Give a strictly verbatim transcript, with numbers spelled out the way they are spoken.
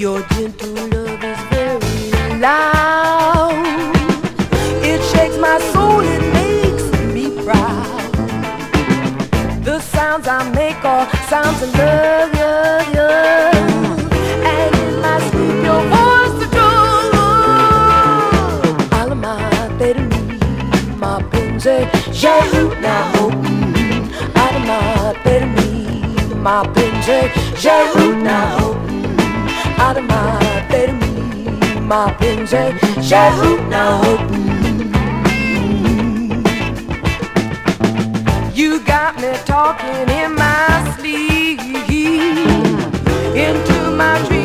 Your gentle love is very loud. It shakes my soul, it makes me proud. The sounds I make are sounds of love, love, love. And in my sleep your voice is true. Alma, permi, ma penze, j'ai now hope. Alma, permi, ma penze, j'ai now hope. Alma, permi, ma penze, j'ai now hope. You got me talking in my sleep, into my dreams.